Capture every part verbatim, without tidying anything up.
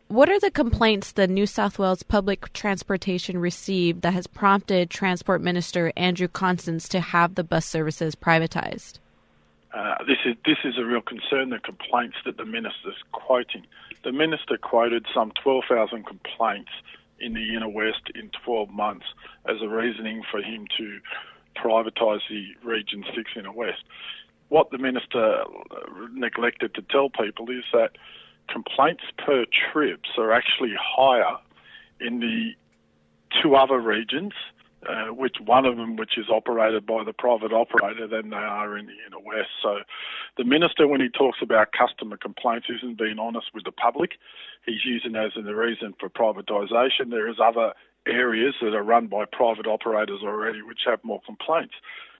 What are the complaints the New South Wales Public Transportation received that has prompted Transport Minister Andrew Constance to have the bus services privatised? Uh, this is this is a real concern, the complaints that the minister's quoting. The minister quoted some twelve thousand complaints in the Inner West in twelve months as a reasoning for him to privatise the Region six Inner West. What the minister neglected to tell people is that complaints per trips are actually higher in the two other regions, uh, which one of them which is operated by the private operator, than they are in the Inner West. So the minister, when he talks about customer complaints, isn't being honest with the public. He's using it as a reason for privatisation. There is other areas that are run by private operators already which have more complaints.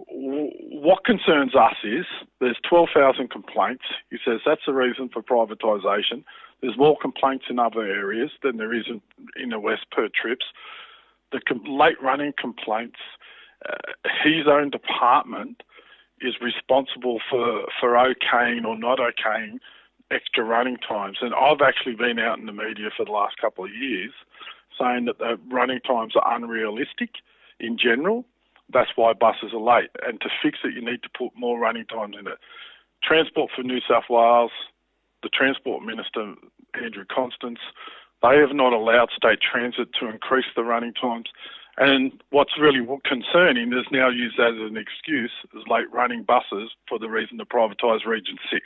What concerns us is there's twelve thousand complaints. He says that's the reason for privatisation. There's more complaints in other areas than there is in, in the West per trips. The com- late running complaints, uh, his own department is responsible for, for okaying or not okaying extra running times. And I've actually been out in the media for the last couple of years saying that the running times are unrealistic in general. That's why buses are late. And to fix it, you need to put more running times in it. Transport for New South Wales, the Transport Minister, Andrew Constance, they have not allowed State Transit to increase the running times. And what's really concerning is now used as an excuse as late running buses for the reason to privatise Region six.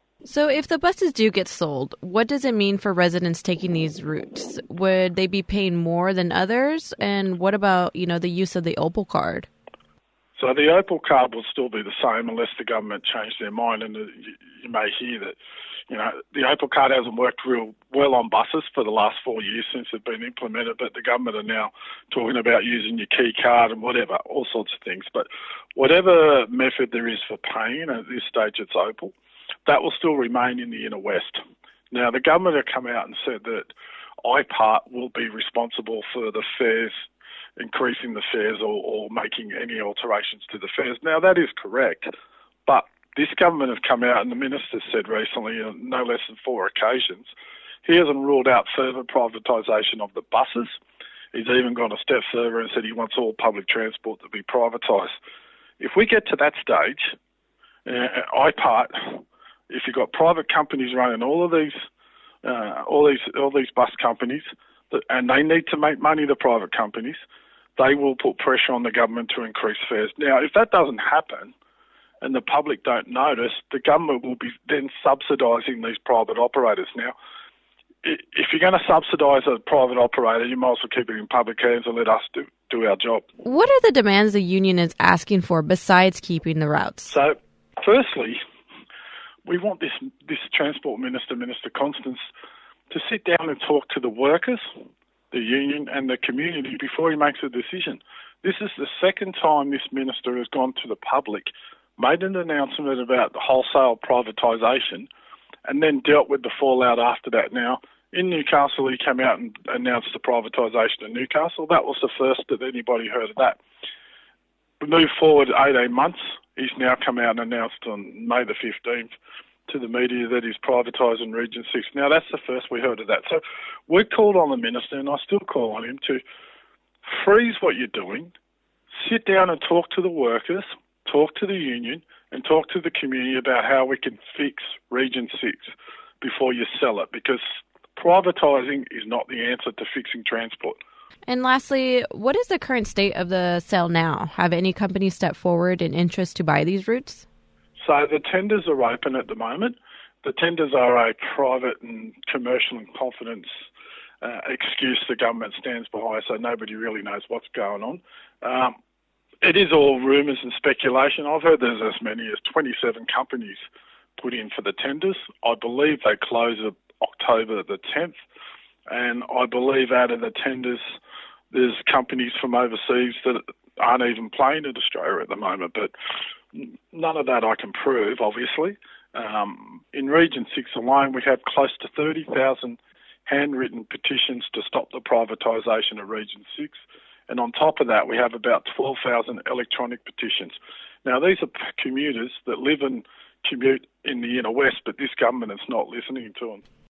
So if the buses do get sold, what does it mean for residents taking these routes? Would they be paying more than others? And what about, you know, the use of the Opal card? So the Opal card will still be the same unless the government change their mind. And you, you may hear that, you know, the Opal card hasn't worked real well on buses for the last four years since it's been implemented, but the government are now talking about using your key card and whatever, all sorts of things. But whatever method there is for paying, at this stage it's Opal, that will still remain in the Inner West. Now, the government have come out and said that I P A R T will be responsible for the fares, increasing the fares or, or making any alterations to the fares. Now, that is correct, but this government have come out and the minister said recently on no less than four occasions, he hasn't ruled out further privatisation of the buses. He's even gone a step further and said he wants all public transport to be privatised. If we get to that stage, uh, I P A R T, if you've got private companies running all of these, uh, all these, all these bus companies, that, and they need to make money, the private companies, they will put pressure on the government to increase fares. Now, if that doesn't happen, and the public don't notice, the government will be then subsidising these private operators. Now, if you're going to subsidise a private operator, you might as well keep it in public hands and let us do, do our job. What are the demands the union is asking for besides keeping the routes? So, firstly, we want this, this Transport Minister, Minister Constance, to sit down and talk to the workers, the union and the community before he makes a decision. This is the second time this minister has gone to the public, made an announcement about the wholesale privatisation, and then dealt with the fallout after that. Now, in Newcastle, he came out and announced the privatisation of Newcastle. That was the first that anybody heard of that. We move forward eighteen months. He's now come out and announced on May the fifteenth to the media that he's privatising Region six. Now, that's the first we heard of that. So we called on the minister, and I still call on him, to freeze what you're doing, sit down and talk to the workers, talk to the union, and talk to the community about how we can fix Region six before you sell it, because privatising is not the answer to fixing transport. And lastly, what is the current state of the sale now? Have any companies stepped forward in interest to buy these routes? So the tenders are open at the moment. The tenders are a private and commercial and confidence uh, excuse the government stands behind, so nobody really knows what's going on. Um, it is all rumours and speculation. I've heard there's as many as twenty-seven companies put in for the tenders. I believe they close October the tenth, and I believe out of the tenders there's companies from overseas that aren't even playing in Australia at the moment, but none of that I can prove, obviously. Um, in Region six alone, we have close to thirty thousand handwritten petitions to stop the privatisation of Region six. And on top of that, we have about twelve thousand electronic petitions. Now, these are commuters that live and commute in the Inner West, but this government is not listening to them.